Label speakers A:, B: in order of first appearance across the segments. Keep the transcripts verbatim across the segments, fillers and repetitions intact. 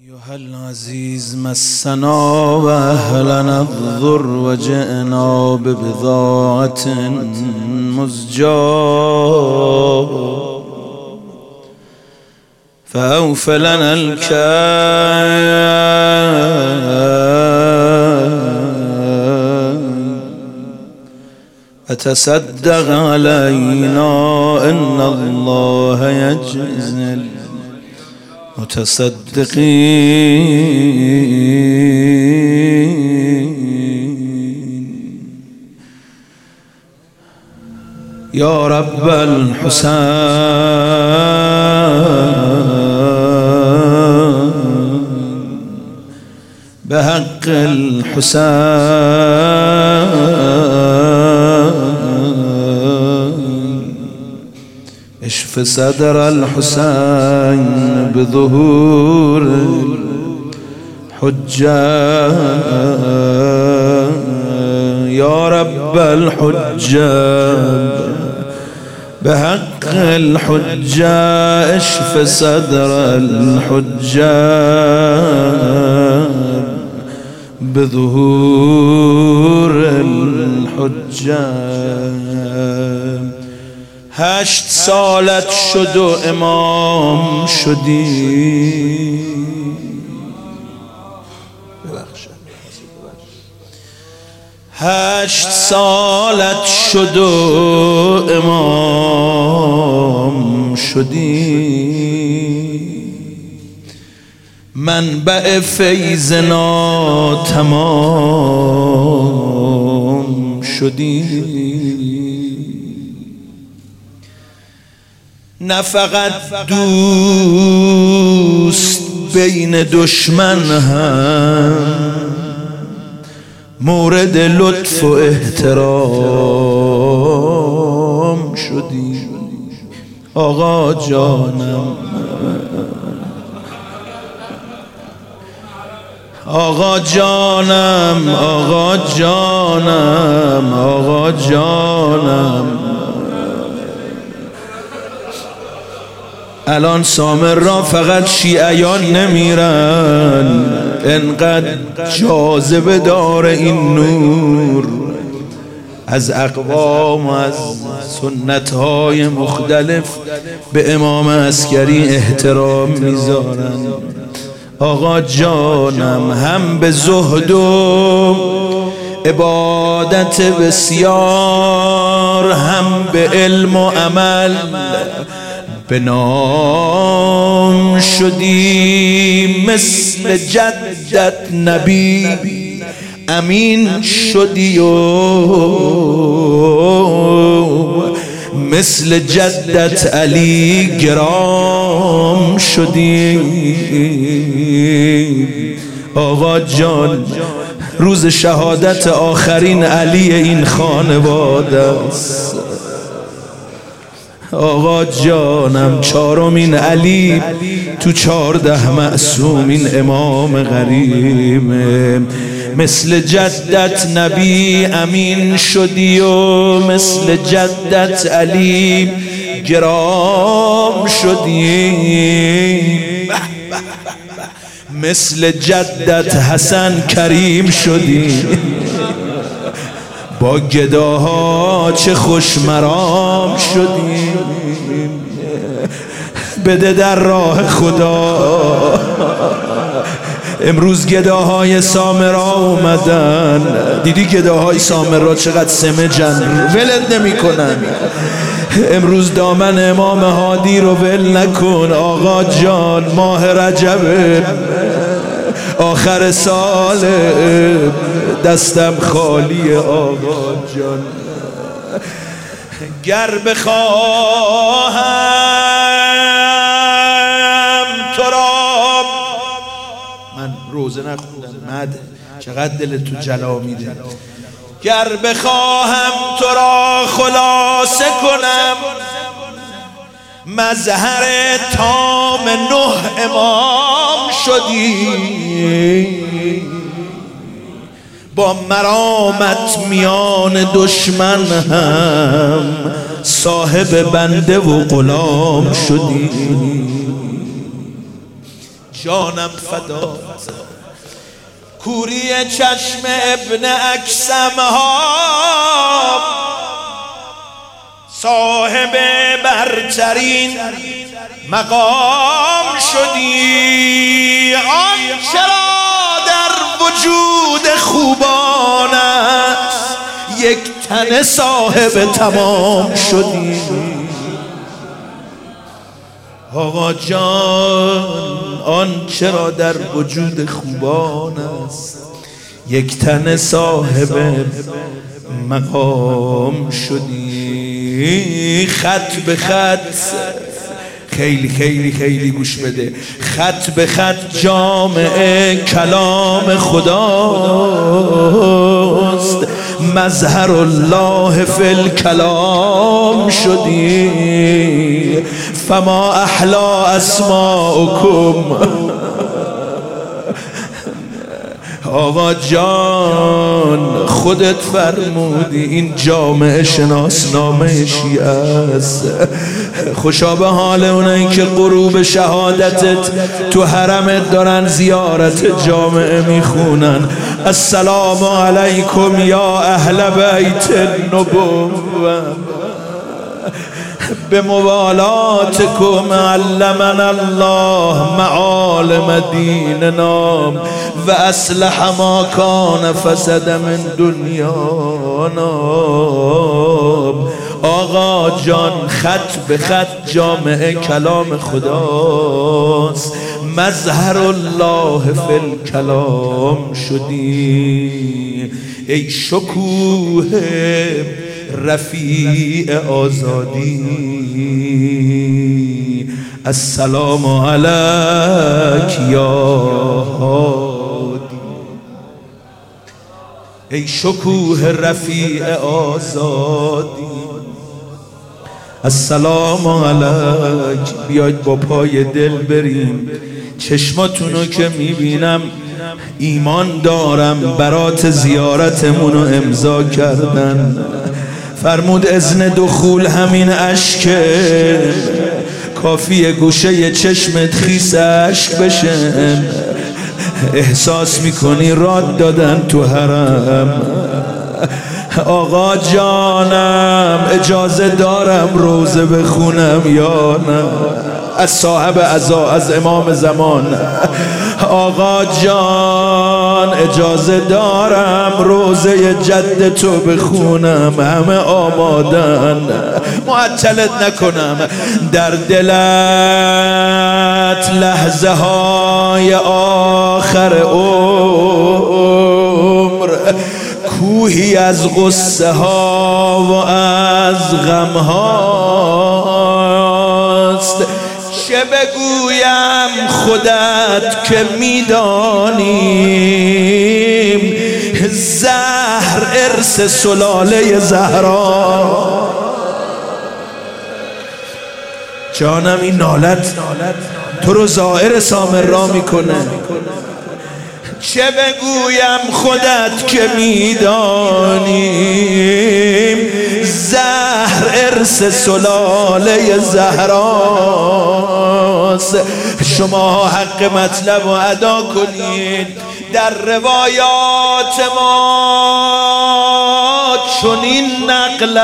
A: أيها العزيز مسنا وأهلنا الضر وجئنا ببضاعة مزجاة فأوف لنا الكيل وتصدق علينا إن الله يجزي متصدقين. يا رب الحسين بحق الحسين اشف صدر الحسين بظهور الحجة. يا رب الحجة بحق الحجة اشف صدر الحجة بظهور الحجة. هشت سالت شد و امام شدی، هشت سالت شد و امام شدی، منبع فیضنا تمام شدی. نه فقط دوست بین دشمن هم مورد لطف و احترام شدی. آقا جانم آقا جانم آقا جانم آقا جانم الان سامر را فقط شیعیان نمیرن، انقدر جاذبه داره این نور. از اقوام و از سنتهای مختلف به امام عسکری احترام میذارن. آقا جانم هم به زهد و عبادت بسیار، هم به علم و عمل به نام شدی. مثل جدت نبی امین شدی و مثل جدت علی گرام شدی. آقا جان روز شهادت آخرین علی این خانواده است. آقا جانم چهارمین علی تو چهارده معصومین امام غریبه. مثل جدت نبی امین شدی و مثل جدت علی گرام شدی. مثل جدت حسن کریم شدی. با گداها چه خوش مرام شدی. بده در راه خدا. امروز گداهای سامرا اومدن، دیدی گداهای سامرا چقدر سمجن، ولت نمی کنن. امروز دامن امام هادی رو ول نکن. آقا جان ماه رجب آخر سال دستم خالی. آقا جان گر بخواهم تو را، من روزه نخوندم مد چقدر دل تو جلا میده. گر بخواهم تو را خلاصه کنم مظهر تام نه امام شدی. با مرامت میان دشمن هم صاحب بنده و غلام شدی. جانم فدا. کوری چشم ابن اکسم ها صاحب برترین مقام شدی. آن چرا در وجود خوبان است یک تن صاحب تمام شدی. آقا جان آن چرا در وجود خوبان است یک تن صاحب مقام شدی. خط به خط خیلی خیلی خیلی گوش بده. خط به خط جامعه کلام خداست. مظهر الله فی الکلام شدی. فما احلا اسماءکم. آقا جان خودت فرمودی این جامعه شناسنامه شیعه است. خوشا به حال اونایی که غروب شهادتت تو حرمت دارن زیارت جامعه میخونن. السلام علیکم یا اهل بیت النبوة به موالاتکم علمنا الله معالم دیننا و اصلح ما کان فسد من دنیانا. آقا جان خط به خط جامعه کلام خداست. مظهر الله فی الکلام شدی. ای شکوه رفیع آزادی السلام علیک یا هادی. ای شکوه رفیع آزادی السلام علیک. بیاید با پای دل بریم. چشماتونو که میبینم ایمان دارم برات زیارتمونو امضا کردن. فرمود اذن دخول همین اشکه. کافیه گوشه چشمت خیس اشک بشه. احساس میکنی راد دادن تو حرم. آقا جانم اجازه دارم روزه بخونم یا نه؟ از صاحب عزا از امام زمان. آقا جان اجازه دارم روزه جد تو بخونم. همه آمادن معطلت نکنم. در دلت لحظه های آخر عمر کوهی از غصه ها و از غم هاست. چه بگویم خودت که میدانیم زهر ارث سلاله زهرا. جانم این نالت تو رو زائر سامرا میکنه. چه بگویم خودت که میدانیم زهر ارث سلاله زهراست. شما حق مطلب رو ادا کنید. در روایات ما چنین نقل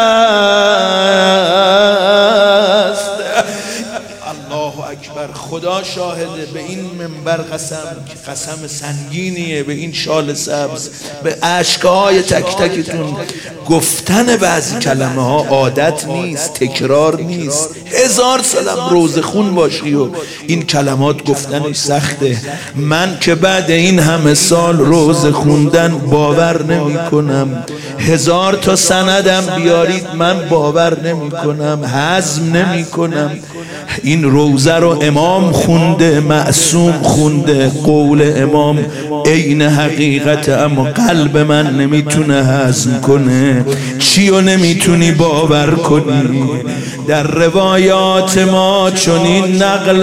A: است. الله اکبر. خدا شاهده به این منبر قسم که قسم سنگینیه. به این شال سبز به اشکهای تک تکتون گفتن بعضی کلمه ها عادت نیست، تکرار نیست. هزار سالم روزه خون باشی و این کلمات گفتنش سخته. من که بعد این همه سال روزه خوندن باور نمی کنم. هزار تا سندم بیارید من باور نمی کنم، هضم نمی کنم. این روزه رو امام خونده، معصوم خونده. قول امام عین حقیقت، اما قلب من نمیتونه هضم کنه. چی رو نمیتونی باور کنی؟ در روایات ما چنین نقل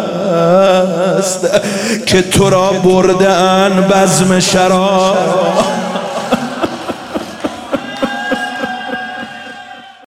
A: است که تو را برده‌اند بزم شراب.